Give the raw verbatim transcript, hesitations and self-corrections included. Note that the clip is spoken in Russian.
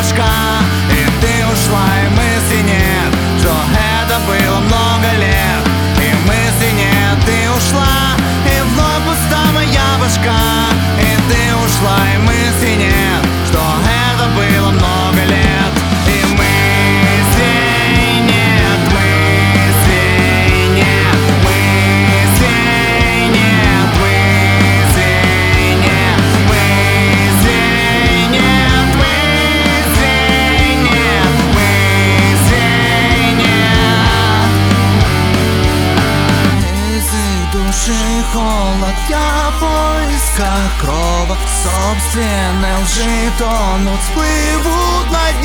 башка. И ты ушла, и мысли нет, что это было много лет. И мысли нет, ты ушла, и вновь пуста моя башка. И ты ушла, и мысли нет, что это было много лет. И мыслей нет, мыслей нет, мыслей нет, мыслей нет, мыслей нет, мыслей нет, мыслей нет. Из их души холод, я в поисках крова. Собственной лжи тонут, всплывут на дне.